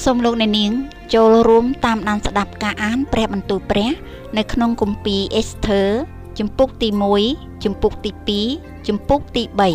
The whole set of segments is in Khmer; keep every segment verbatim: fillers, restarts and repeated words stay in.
សូមលោកអ្នកនាងចូលរួមតាមដានស្ដាប់ការអានព្រះបន្ទូលព្រះនៅក្នុងគម្ពីរអេសធើជំពូកទីមួយជំពូកទីពីរជំពូកទីបី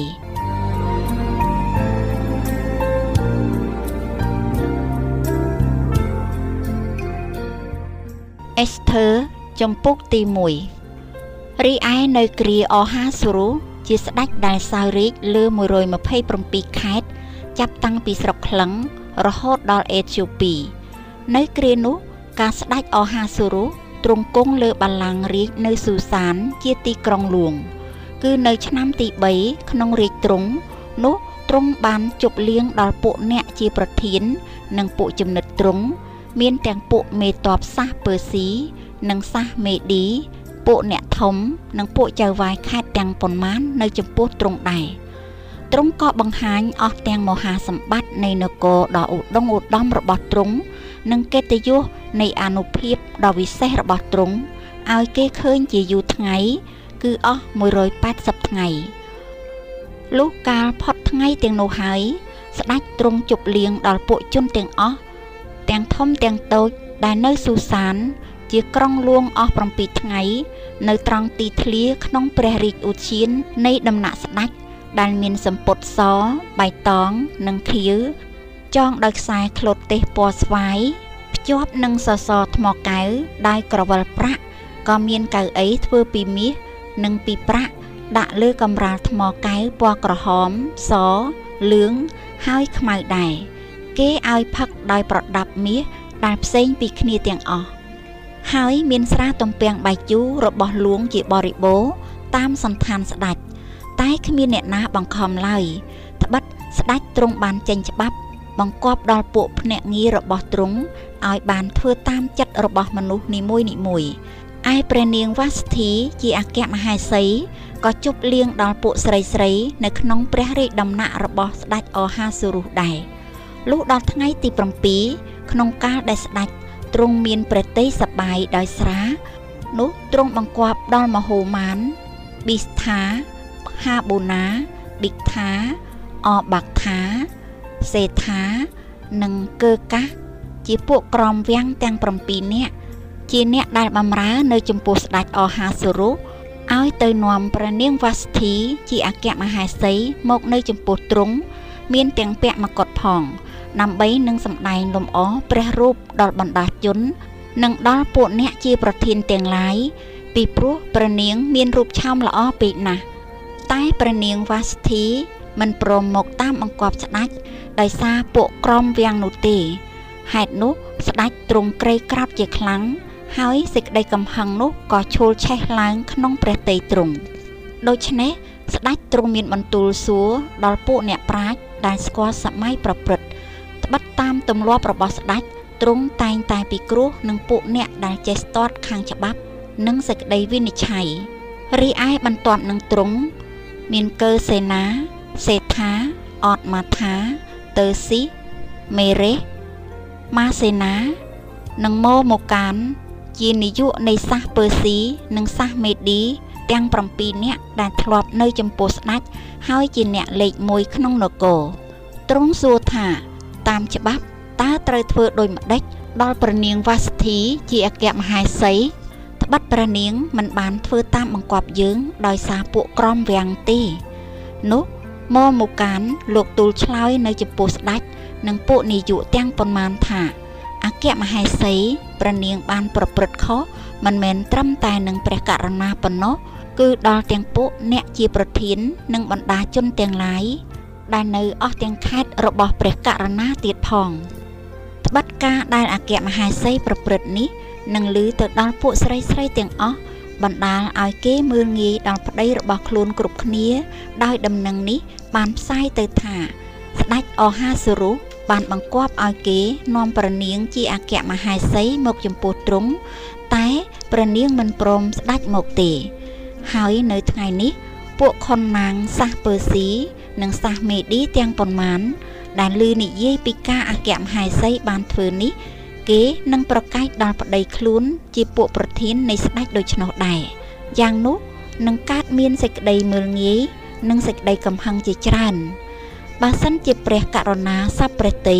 អេសធើជំពូកទីមួយរីឯនៅគ្រាអហាសូរុសជាស្ដេចដែលសោយរាជ្យលើមួយរយម្ភៃប្រាំពីរខេត្តចាប់តាំងពីស្រុកក្លឹងរហូតដល់អេត្យូពីនៅគ្រានោះការស្ដេចអហាសូរុសទ្រង់គង់លើបល្ល័ង្ករាជ្យនៅស៊ូសានជាទីក្រុងហ្លួងគឺនៅឆ្នាំទីបីក្នុងរាជ្យទ្រង់នោះទ្រង់បានជប់លៀងដល់ពួកអ្នកជាប្រធាននិងពួកចំណិតទ្រង់មានទាំងពួកមេទ័ពសាសពើស៊ីនិងសាសមេឌីពួកអ្នកធំនិងពួកចៅវាយខេត្តទាំងប៉ុន្មាននៅចំពោះទ្រង់ដែរទ្រង់ក៏បង្ហាញអស់ទាំងមហាសម្បត្តិនៃនគរដ៏ឧត្តមឧត្តមរបស់ទ្រង់និងកិត្តិយសនៃអានុភាពដ៏វិសេសរបស់ទ្រង់ឲ្យគេឃើញជាយូរថ្ងៃគឺអស់មួយរយប៉ែតសិបថ្ងៃលុះកាលផុតថ្ងៃទាំងនោះហើយស្ដេចទ្រង់ជប់លៀងដល់ពួកជនទាំងអស់ទាំងធំទាំងតូចដែលនៅស៊ូសានជាក្រុងហ្លួងអស់ប្រាំពីរថ្ងៃនៅត្រង់ទីធ្លាក្នុងព្រះរាជឧទ្យាននៃដំណាក់ស្ដេចដែលមានសម្ពុតសបៃតងនិងខៀវចងដោយខ្សែឃ្លុតទេសពណ៌ស្វាយភ្ជាប់នឹងសសរថ្មកែវដោយក្រវិលប្រាក់ក៏មានកៅអីធ្វើពីមាសនិងពីប្រាក់ដាក់លើកម្រាលថ្មកែវពណ៌ក្រហមសលឿងហើយខ្មៅដែរគេឲ្យផឹកដោយប្រដាប់មាសដែលផ្សេងពីគ្នាទាំងអស់ហើយមានស្រាទំពាំងបាយជូររបស់ហ្លួងជាបរិបូរណ៍តាមសន្តានស្ដេចតែគ្មានអ្នកណាបង្ខំឡើយត្បិតស្ដេចទ្រង់បានចេញច្បាប់បង្គាប់ដល់ពួកភ្នាក់ងាររបស់ទ្រង់ឲ្យបានធ្វើតាមចិត្តរបស់មនុស្សនីមួយនីមួយឯព្រះនាងវ៉ាស្ធីជាអគ្គមហេសីក៏ជប់លៀងដល់ពួកស្រីស្រីនៅក្នុងព្រះរាជដំណាក់របស់ស្ដេចអហាសូរុសដែរលុះដល់ថ្ងៃទីប្រាំពីរក្នុងកាលដែលស្ដេចទ្រង់មានព្រះទ័យសប្បាយដោយស្រានោះទ្រង់បង្គាប់ដល់មហូម៉ានប៊ីស្ថាហាបូណាប៊ីកថាអបាក់ថាសេថានិងកើកាសជាពួកក្រមវាំងទាំងប្រាំពីរនាក់ជាអ្នកដែលបម្រើនៅចំពោះស្ដេចអហាសូរុសឲ្យទៅនាំព្រះនាងវ៉ាស្ធីជាអគ្គមហេសីមកនៅចំពោះទ្រង់មានទាំងពាក់មកុដផងដើម្បីនឹងសម្ដែងលំអព្រះរូបដល់បណ្ដាជននិងដល់ពួកអ្នកជាប្រធានទាំងឡាយពីព្រោះព្រះនាងមានរូបឆោមល្អពេកណាស់តែព្រះនាងវ៉ាស្ធីមិនព្រមមកតាមបង្គាប់ស្ដេចដោយសារពួកក្រមវាំងនោះទេហេតុនោះស្ដេចទ្រង់ក្រេកក្រោធជាខ្លាំងហើយសេចក្តីកំហឹងនោះក៏ឈូលឆេះឡើងក្នុងព្រះទ័យទ្រង់ដូច្នេះស្ដេចទ្រង់មានបន្ទូលសួរដល់ពួកអ្នកប្រាជ្ញដែលស្គាល់សម័យប្រព្រឹត្តត្បិតតាមទម្លាប់របស់ស្ដេចទ្រង់តែងតែពិគ្រោះនឹងពួកអ្នកដែលចេះស្ទាត់ខាងច្បាប់និងសេចក្តីវិនិច្ឆ័យរីឯបន្ទាប់នឹងទ្រង់មានកើសេនាសេថាអតម៉ាថាតើស៊ីមេរេសម៉ាសេណានិងម៉ូម៉ូកានជានាយកនៃសាសពើស៊ីនិងសាសមេឌីទាំងប្រាំពីរនាក់ដែលធ្លាប់នៅចំពោះស្ដេចហើយជាអ្នកលេខមួយក្នុងនគរទ្រង់សួរថាតាមច្បាប់តើត្រូវធ្វើដូចម្ដេចដល់ព្រះនាងវ៉ាស្ធីជាអគ្គមហេសីត្បិតព្រះនាងមិនបានធ្វើតាមបង្គាប់យើងដោយសារពួកក្រមវាំងទេនោះម៉ូម៉ូកានលោកទូលឆ្លើយនៅចំពោះស្ដេចនិងពួកនាយកទាំងប៉ុន្មានថាអគ្គមហេសីព្រះនាងបានប្រព្រឹត្តខុសមិនមែនត្រឹមតែនឹងព្រះករុណាប៉ុណ្ណោះគឺដល់ទាំងពួកអ្នកជាប្រធាននិងបណ្ដាជនទាំងឡាយដែលនៅអស់ទាំងខេត្តរបស់ព្រះករុណាទៀតផងត្បិតការដែលអគ្គមហេសីប្រព្រឹត្តនេះនឹងឮទៅដល់ពួកស្រីស្រីទាំងអស់បណ្ដាលឲ្យគេមើលងាយដល់ប្តីរបស់ខ្លួនគ្រប់គ្នាដោយដំណឹងនេះបានផ្សាយទៅថាស្ដេចអហាសូរុសបានបង្គាប់ឲ្យគេនាំព្រះនាងជាអគ្គមហេសីមកចំពោះទ្រង់តែព្រះនាងមិនព្រមស្ដេចមកទេហើយនៅថ្ងៃនេះពួកខុនណាងសាសពើស៊ីនិងសាសមេឌីទាំងប៉ុន្មានដែលឮនិយាយពីការអគ្គមហេសីបានធ្វើនេះគេនឹងប្រកែកដល់ប្តីខ្លួនជាពួកប្រធាននៃស្ដេចដូច្នោះដែរយ៉ាងនោះនឹងកើតមានសេចក្តីមើលងាយនិងសេចក្តីកំហឹងជាច្រើនបើសិនជាព្រះករុណាសពព្រះតី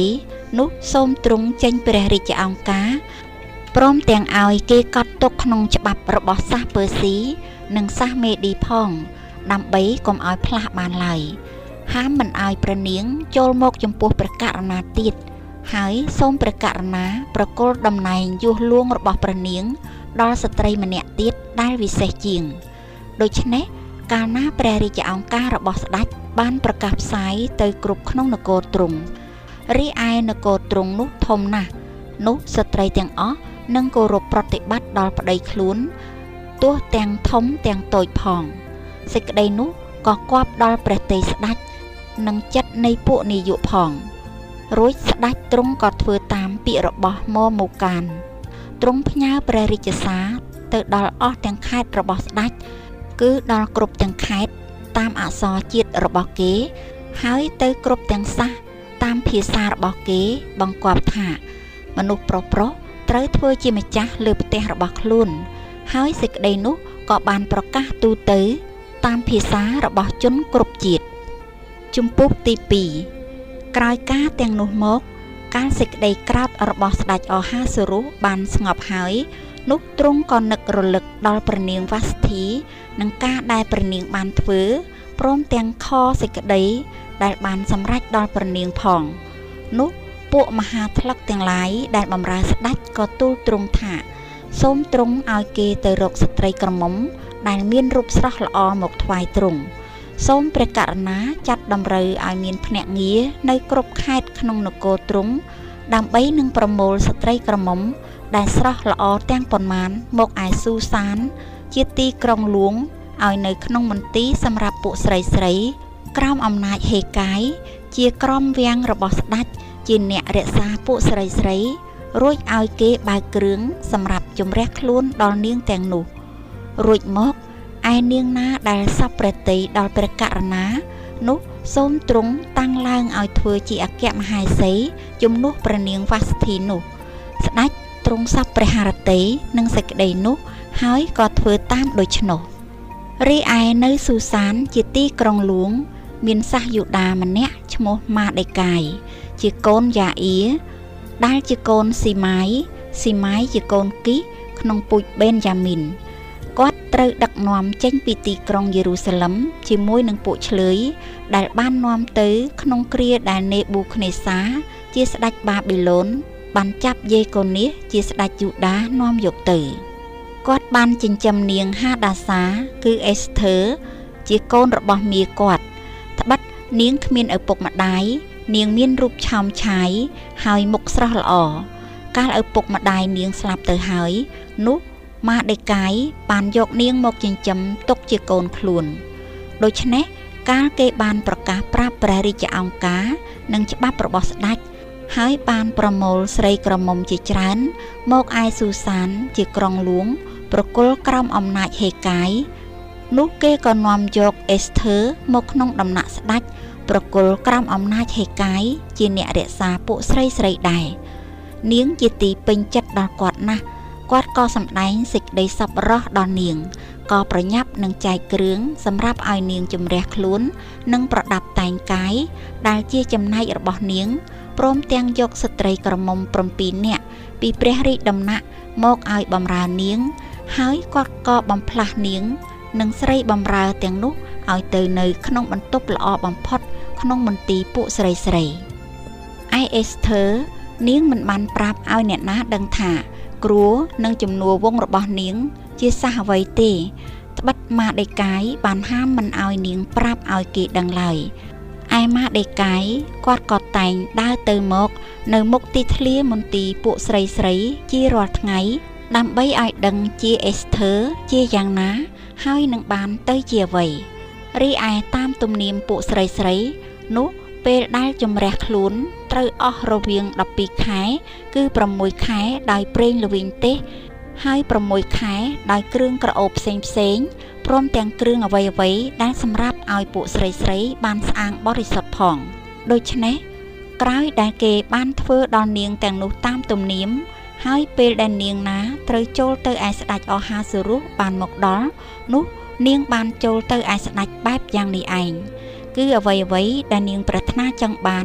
នោះសូមទ្រង់ចេញព្រះរាជអង្គការព្រមទាំងឲ្យគេកត់ទុកក្នុងច្បាប់របស់សាសពើស៊ីនិងសាសមេឌីផងដើម្បីកុំឲ្យផ្លាស់បានឡើយហាមមិនឲ្យព្រះនាងចូលមកចំពោះព្រះករុណាទៀតហើយសូមព្រះករុណាប្រគល់តំណែងយោះលួងរបស់ព្រះនាងដល់ស្ត្រីម្នាក់ទៀតដែលវិសេសជាងដូច្នេះកាលណាព្រះរាជអង្គការរបស់ស្ដេចបានប្រកាសផ្សាយទៅគ្រប់ក្នុងនគរទ្រង់រីឯនគរទ្រង់នោះធំណាស់នោះស្ត្រីទាំងអស់នឹងគោរពប្រតិបត្តិដល់ប្តីខ្លួនទោះទាំងធំទាំងតូចផងសេចក្តីនោះក៏គប់ដល់ព្រះទ័យស្ដេចនិងចិត្តនៃពួកនាយកផងរួចស្ដេចទ្រង់ក៏ធ្វើតាមពាក្យរបស់មមូកានទ្រង់ផ្ញើព្រះរាជសារទៅដល់អស់ទាំងខេត្តរបស់ស្ដេចគឺដល់គ្រប់ទាំងខេត្តតាមអក្សរជាតិរបស់គេហើយទៅគ្រប់ទាំងសាសតាមភាសារបស់គេបង្គាប់ថាមនុស្សប្រុសប្រុសត្រូវធ្វើជាម្ចាស់លើផ្ទះរបស់ខ្លួនហើយសេចក្តីនោះក៏បានប្រកាសទូទៅតាមភាសារបស់ជនគ្រប់ជាតិជំពូកទីពីរក្រោយការទាំងនោះមកការសេចក្តីក្រាបរបស់ស្ដេចអហាសុរុបានស្ងប់ហើយនោះទ្រង់ក៏នឹករលឹកដល់ព្រះនាងវ៉ាស្ធីនិងការដែលព្រះនាងបានធ្វើព្រមទាំងខសេចក្តីដែលបានសម្រេចដល់ព្រះនាងផងនោះពួកមហាថ្លឹកទាំងឡាយដែលបម្រើស្ដេចក៏ទូលទ្រង់ថាសូមទ្រង់ឲ្យគេទៅរកស្ត្រីក្រមុំដែលមានរូបស្រស់ល្អមកថ្វាយទ្រង់សូមព្រះករុណាចាត់តម្រូវឲ្យមានភ្នាក់ងារនៅគ្រប់ខេត្តក្នុងនគរទ្រង់ដើម្បីនឹងប្រមូលស្ត្រីក្រមុំដែលស្រស់ល្អទាំងប៉ុន្មានមកឯស៊ូសានជាទីក្រុងលួងឲ្យនៅក្នុងមន្ទីរសម្រាប់ពួកស្រីស្រីក្រោមអំណាចហេកាយជាក្រុមវាំងរបស់ស្ដេចជាអ្នករក្សាពួកស្រីស្រីរួចឲ្យគេបើកគ្រឿងសម្រាប់ជំរះខ្លួនដល់នាងទាំងនោះរួចមកឯនាងណាដែលសពព្រះតីដល់ព្រះករុណានោះសូមទ្រង់តាំងឡើងឲ្យធ្វើជាអគ្គមហេសីជំនួសព្រះនាងវ៉ាស្ធីនោះស្ដេចទ្រង់សពព្រះハរតីនឹងសេចក្តីនោះហើយក៏ធ្វើតាមដូច្នោះរីឯនៅស៊ូសានជាទីក្រុងលួងមានសាសយូដាម្នាក់ឈ្មោះម៉ាដេកាយជាកូនយ៉ាអ៊ីដែលជាកូនស៊ីម៉ាយស៊ីម៉ាយជាកូនគីសក្នុងពូជបេនយ៉ាមីនគាត់ត្រូវដឹកនាំចេញពីទីក្រុងយេរូសាឡឹមជាមួយនឹងពួកឆ្លើយដែលបាននាំទៅក្នុងគ្រាដែលនេប៊ូខនេសាជាស្ដេចបាប៊ីឡូនបានចាប់យេកូនីសជាស្ដេចយូដានាំយកទៅគាត់បានចិញ្ចឹមនាងហាដាសាគឺអេស្ធើជាកូនរបស់មាគាត់ត្បិតនាងគ្មានឪពុកម្ដាយនាងមានរូបឆោមឆាយហើយមុខស្រស់ល្អកាលឪពុកម្ដាយនាងស្លាប់ទៅហើយនោះម៉ាដេកាយបានយកនាងមកចិញ្ចឹមទុកជាកូនខ្លួនដូច្នេះកាលគេបានប្រកាសប្រាប់ព្រះរាជអង្គការនិងច្បាប់របស់ស្ដេចហើយបានប្រមូលស្រីក្រមុំជាច្រើនមកឯស៊ូសានជាក្រុងលួងប្រគល់ក្រោមអំណាចហេកាយនោះគេក៏នាំយកអេស្ធើមកក្នុងដំណាក់ស្ដេចប្រគល់ក្រោមអំណាចហេកាយជាអ្នករក្សាពួកស្រីស្រីដែរនាងជាទីពេញចិត្តដល់គាត់ណាស់គាត់ក៏សម្ដែងសេចក្តីសប្បុរសដល់នាងក៏ប្រញាប់នឹងចែកគ្រឿងសម្រាប់ឲ្យនាងជំរះខ្លួននិងប្រដាប់តែងកាយដែលជាចំណែករបស់នាងព្រមទាំងយកស្ត្រីក្រមុំ7នាក់ពីព្រះរាជដំណាក់មកឲ្យបម្រើនាងហើយគាត់ក៏បំផ្លាស់នាងនិងស្រីបម្រើទាំងនោះឲ្យទៅនៅក្នុងបន្ទប់ល្អបំផុតក្នុងមន្ទីរពួកស្រីស្រីឯអេស្ធើនាងមិនបានប្រាប់ឲ្យអ្នកណាដឹងថាគ្រួនិងជំនួវងរបស់នាងជាសាសអ្វីទេត្បិតម៉ាដេកាយបានហាមមិនឲ្យនាងប្រាប់ឲ្យគេដឹងឡើយឯម៉ាដេកាយគាត់ក៏តែងដើរទៅមកនៅមុខទីធ្លាមន្ទីរពួកស្រីស្រីជារាល់ថ្ងៃដើម្បីឲ្យដឹងជាអេស្ធើជាយ៉ាងណាហើយនឹងបានទៅជាអ្វីរីឯតាមទំនៀមពួកស្រីស្រីនោះពេលដែលជំរះខ្លួនត្រូវអស់រវាង12ខែគឺ6ខែដោយប្រេងល្វីងទេសហើយ6ខែដោយគ្រឿងក្រអូបផ្សេងផ្សេងព្រមទាំងគ្រឿងអ្វីអ្វីដែលសម្រាប់ឲ្យពួកស្រីស្រីបានស្អាងបរិសុទ្ធផងដូច្នេះក្រោយដែលគេបានធ្វើដល់នាងទាំងនោះតាមទំនៀមហើយពេលដែលនាងណាត្រូវចូលទៅឯស្ដេចអហាសុរុបានមកដល់នោះនាងបានចូលទៅឯស្ដេចបែបយ៉ាងនេះឯងគឺអ្វីអ្វីដែលនាងប្រាថ្នាចង់បាន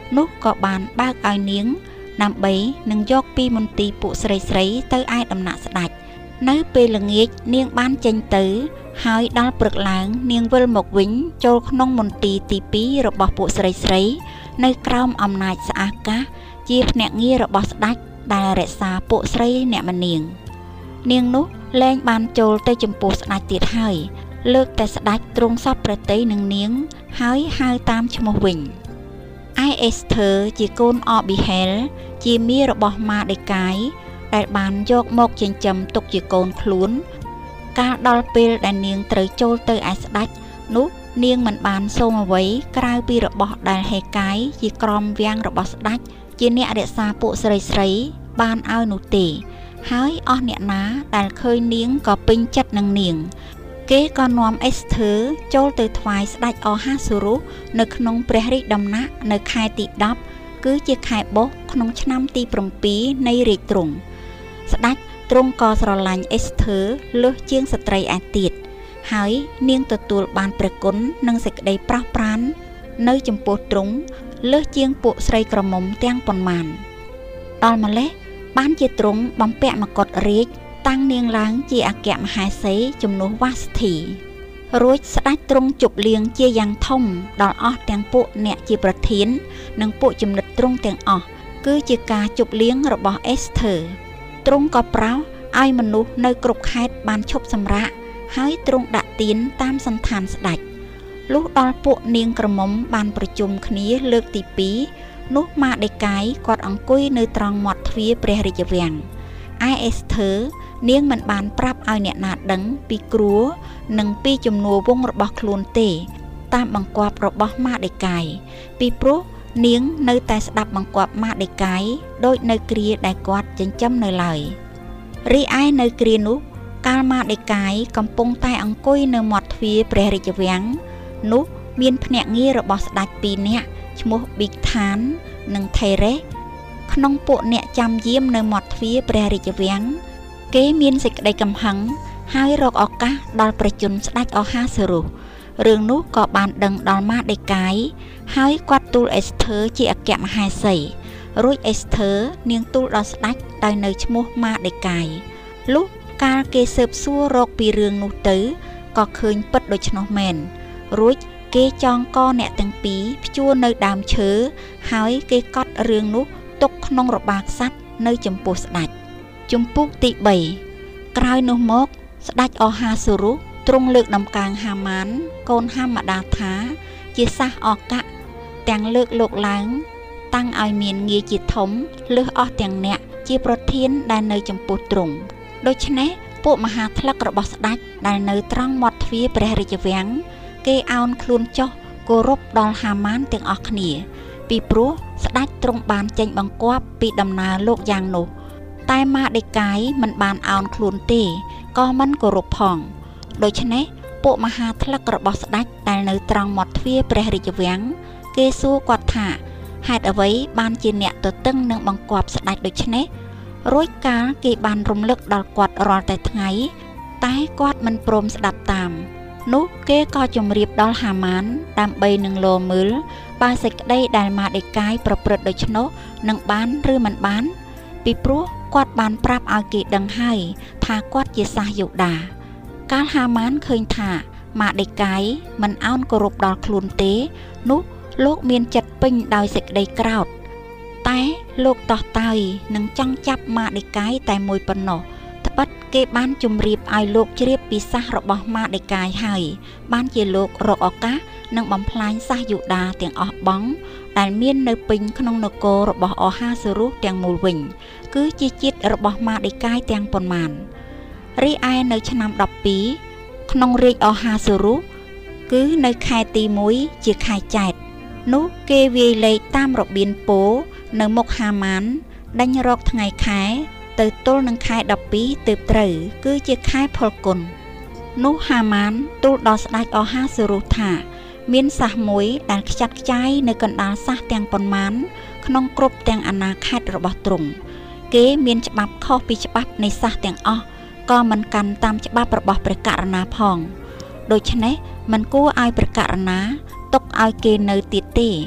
នោះក៏បានបើកឲ្យនាងដើម្បីនឹងយកពីមន្ទីរពួកស្រីស្រីទៅឯដំណាក់ស្ដេចនៅពេលល្ងាចនាងបានចេញទៅហើយដល់ព្រឹកឡើងនាងវិលមកវិញចូលក្នុងមន្ទីរទីពីររបស់ពួកស្រីស្រីនៅក្រោមអំណាចស្អាកាសជាភ្នាក់ងាររបស់ស្ដេចដែលរក្សាពួកស្រីអ្នកម្នាងនាងនោះលែងបានចូលទៅចំពោះស្ដេចទៀតហើយលើកតែស្ដេចទ្រង់សពប្រតិនឹងនាងហើយហៅតាមឈ្មោះវិញឯអេសធើជាកូនអប៊ីហែលជាមាររបស់ម៉ាដេកាយដែលបានយកមកចិញ្ចឹមទុកជាកូនខ្លួនកាលដល់ពេលដែលនាងត្រូវចូលទៅឯស្ដេចនោះនាងមិនបានសូមអ្វីក្រៅពីរបស់ដែលហេកាយជាក្រមវាំងរបស់ស្ដេចជាអ្នករក្សាពួកស្រីស្រីបានឲ្យនោះទេហើយអស់អ្នកណាដែលឃើញនាងក៏ពេញចិត្តនឹងនាងគេក៏នាំអេសធើចូលទៅថ្វាយស្ដេចអហាសូរុសនៅក្នុងព្រះរាជដំណាក់នៅខែទីដប់គឺជាខែបុស្សក្នុងឆ្នាំទីbảyនៃរាជទ្រង់ស្ដេចទ្រង់ក៏ស្រឡាញ់អេសធើលើសជាងស្ត្រីឯទៀតហើយនាងទទួលបានព្រះគុណនិងសេចក្តីប្រោះប្រាននៅចំពោះទ្រង់លើសជាងពួកស្រីក្រមុំទាំងប៉ុន្មានដល់ម្លេះបានជាទ្រង់បំពាក់មកុដរាជតាំងនាងឡើងជាអគ្គមហេសីជំនួសវ៉ាសធីរួចស្ដេចទ្រង់ជប់លៀងជាយ៉ាងធំដល់អស់ទាំងពួកអ្នកជាប្រធាននិងពួកចំណិតទ្រង់ទាំងអស់គឺជាការជប់លៀងរបស់អេសធើទ្រង់ក៏ប្រោសឲ្យមនុស្សនៅគ្រប់ខេត្តបានឈប់សម្រាកហើយទ្រង់ដាក់ទានតាមសន្តានស្ដេចលុះដល់ពួកនាងក្រមុំបានប្រជុំគ្នាលើកទីពីរនោះម៉ាដេកាយគាត់អង្គុយនៅត្រង់មាត់ទ្វារព្រះរាជវាំងឯអេសធើនាងមិនបានប្រាប់ឲ្យអ្នកណាដឹងពីគ្រួនិងពីជំនួវងរបស់ខ្លួនទេតាមបង្គាប់របស់ម៉ាដេកាយពីព្រោះនាងនៅតែស្ដាប់បង្គាប់ម៉ាដេកាយដោយនៅគ្រាដែលគាត់ចិញ្ចឹមនៅឡើយរីឯនៅគ្រានោះកាលម៉ាដេកាយកំពុងតែអង្គុយនៅមាត់ទ្វារព្រះរាជវាំងនោះមានភ្នាក់ងាររបស់ស្ដេចពីរនាក់ឈ្មោះប៊ីកថាននិងថេរ៉េសក្នុងពួកអ្នកចាំយាមនៅមាត់ទ្វារព្រះរាជវាំងគេមានសេចក្តីកំហឹងហើយរកឱកាសដល់ប្រជជនស្ដេចអហាសូរុសរឿងនោះក៏បានដឹងដល់ម៉ាដេកាយហើយគាត់ទូលអេសធើជាអគ្គមហេសីរួចអេសធើនាងទូលដល់ស្ដេចដោយនៅឈ្មោះម៉ាដេកាយលុះកាលគេស៊ើបសួររកពីរឿងនោះទៅក៏ឃើញពិតដូច្នោះមែនរួចគេចងកអ្នកទាំងពីរព្យួរនៅដើមឈើហើយគេកត់រឿងនោះទុកក្នុងរបារក្សត្រនៅចំពោះស្ដេចជំពូកទីបីក្រោយនោះមកស្ដេចអហាសូរុសទ្រង់លើកដំកើងហាម៉ានកូនហាម៉ាដាថាជាសះអកៈទាំងលើកលោកឡើងតាំងឲ្យមានងារជាធំលើសអស់ទាំងអ្នកជាប្រធានដែលនៅចំពោះទ្រង់ដូច្នេះពួកមហាថ្លឹករបស់ស្ដេចដែលនៅត្រង់មាត់ទ្វារព្រះរាជវាំងគេអោនខ្លួនចុះគោរពដល់ហាម៉ានទាំងអស់គ្នាពីព្រោះស្ដេចទ្រង់បានចេញបង្គាប់ពីដំណើរលោកយ៉ាងនោះតែម៉ាដេកាយមិនបានអោនខ្លួនទេក៏មិនគោរពផងដូច្នេះពួកមហាថ្លឹករបស់ស្ដេចដែលនៅត្រង់មាត់ទ្វារព្រះរាជវាំងគេសួរគាត់ថាហេតុអ្វីបានជាអ្នកទទឹងនឹងបង្គាប់ស្ដេចដូច្នេះរួចកាលគេបានរំលឹកដល់គាត់រាល់តែថ្ងៃតែគាត់មិនព្រមស្ដាប់តាមនោះគេក៏ជម្រាបដល់ហាម៉ានដើម្បីនឹងលមើលបើសេចក្តីដែលម៉ាដេកាយប្រព្រឹត្តដូច្នោះនឹងបានឬមិនបានពីព្រោះគាត់បានប្រាប់ឲ្យគេដឹងហើយថាគាត់ជាសាសយូដាកាលហាម៉ានឃើញថាម៉ាដេកាយមិនអោនគោរពដល់ខ្លួនទេនោះលោកមានចិត្តពេញដោយសេចក្តីក្រោធតែលោកតោះតើយនឹងចង់ចាប់ម៉ាដេកាយតែមួយប៉ុណ្ណោះត្បិតគេបានជម្រាបឲ្យលោកជ្រាបពីសាសរបស់ម៉ាដេកាយហើយបានជាលោករកឱកាសនឹងបំផ្លាញសាសយូដាទាំងអស់បងដែលមាននៅពេញក្នុងនគររបស់អហាសូរុសទាំងមូលវិញគឺជាជាតិរបស់ម៉ាដេកាយទាំងប៉ុន្មានរីឯនៅឆ្នាំដប់ពីរក្នុងរាជអហាសូរុសគឺនៅខែទីមួយជាខែចែកនោះគេវាយលេខតាមរបៀនពោនៅមុខហាម៉ានដេញរកថ្ងៃខែទៅទល់នឹងខែដប់ពីរទើបត្រូវគឺជាខែផលគុណនោះហាម៉ានទូលដល់ស្ដេចអហាសូរុសថាមានសាសមួយដែលខ្ចាត់ខ្ចាយនៅកណ្ដាលសាសទាំងប៉ុន្មានក្នុងគ្រប់ទាំងអាណាខេត្តរបស់ទ្រង់គេមានច្បាប់ខុសពីច្បាប់នៃសាសទាំងអស់ក៏មិនកាន់តាមច្បាប់របស់ព្រះករុណាផងដូច្នេះមិនគួរឲ្យព្រះករុណាទុកឲ្យគេនៅទៀតទេ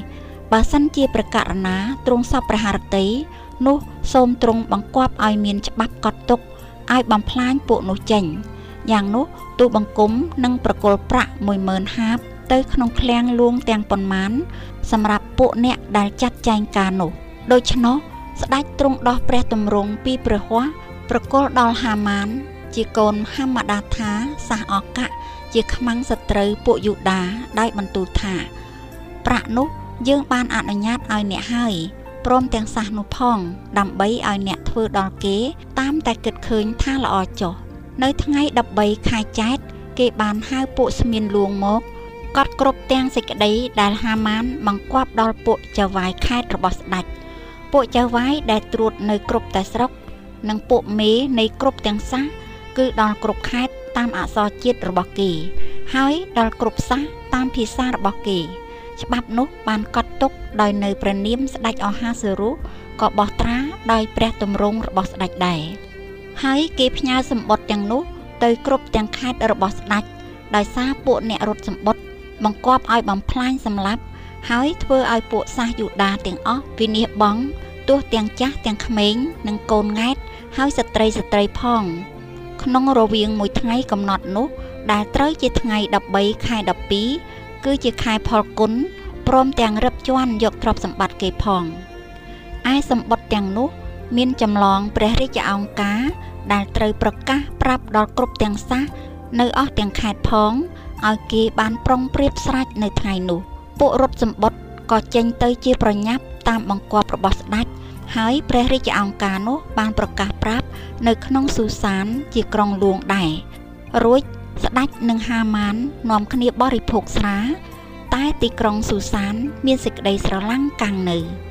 បើសិនជាប្រកាសណាទ្រង់សពព្រះハរតីនោះសូមទ្រង់បង្គាប់ឲ្យមានច្បាប់កត់ទុកឲ្យបំផ្លាញពួកនោះចេញយ៉ាងនោះទូបង្គំនឹងប្រគល់ប្រាក់ មួយម៉ឺន ហាបទៅក្នុងឃ្លាំងលួងទាំងប៉ុន្មានសម្រាប់ពួកអ្នកដែលចាត់ចែងការនោះដូច្នោះស្ដេចទ្រង់ដោះព្រះទម្រង់ពីព្រះហស្ថប្រគល់ដល់ហាម៉ានជាកូនហាម៉ាដាថាសាសអកៈជាខ្មាំងសត្រូវពួកយូដាដោយបន្ទូលថាប្រាក់នោះយើងបានអនុញ្ញាតឲ្យអ្នកហើយព្រមទាំងសាសនោះផងដើម្បីឲ្យអ្នកធ្វើដល់គេតាមតែគិតឃើញថាល្អចុះនៅថ្ងៃដប់បីខែចែកគេបានហៅពួកស្មៀនលួងមកកត់គ្រប់ទាំងសេចក្តីដែលហាម៉ានបង្គាប់ដល់ពួកចៅហ្វាយខេត្តរបស់ស្ដេចពួកចៅហ្វាយដែលត្រួតនៅគ្រប់តែស្រុកនិងពួកមេនៃគ្រប់ទាំងសាសគឺដល់គ្រប់ខេត្តតាមអក្សរជាតិរបស់គេហើយដល់គ្រប់សាសតាមភាសារបស់គេច្បាប់នោះបានកត់ទុកដោយនៅព្រះនាមស្ដេចអហាសេរុក៏បោះត្រាដោយព្រះទម្រង់របស់ស្ដេចដែរហើយគេផ្ញើសម្បត្តិទាំងនោះទៅគ្រប់ទាំងខេត្តរបស់ស្ដេចដោយសារពួកអ្នករត់សម្បត្តិបង្គាប់ឲ្យបំផ្លាញសម្លាប់ហើយធ្វើឲ្យពួកសាសយូដាទាំងអស់វិនិច្ឆ័យបង់ទោះទាំងចាស់ទាំងក្មេងនិងកូនង៉ែតហើយស្ត្រីស្ត្រីផងក្នុងរវាងមួយថ្ងៃកំណត់នោះដែលត្រូវជាថ្ងៃដប់បីខែដប់ពីរគឺជាខែផលគុណព្រមទាំងរឹបជាន់យកទ្រព្យសម្បត្តិគេផងឯសម្បត្តិទាំងនោះមានចម្លងព្រះរាជអង្គការដែលត្រូវប្រកាសប្រាប់ដល់គ្រប់ទាំងសាសនៅអស់ទាំងខេត្តផងឲ្យគេបានប្រុងប្រៀបស្រាច់នៅថ្ងៃនោះពួករត់សម្បត្តិក៏ចេញទៅជាប្រញាប់តាមបង្គាប់របស់ស្ដេចហើយព្រះរាជអង្គការនោះបានប្រកាសប្រាប់នៅក្នុងស៊ូសានជាក្រុងលួងដែររួចស្ដេចនិងហាម៉ាននាំគ្នាបរិភោគស្រាតែទីក្រុងស៊ូសានមានសេចក្តីស្រឡាំងកាំងនៅ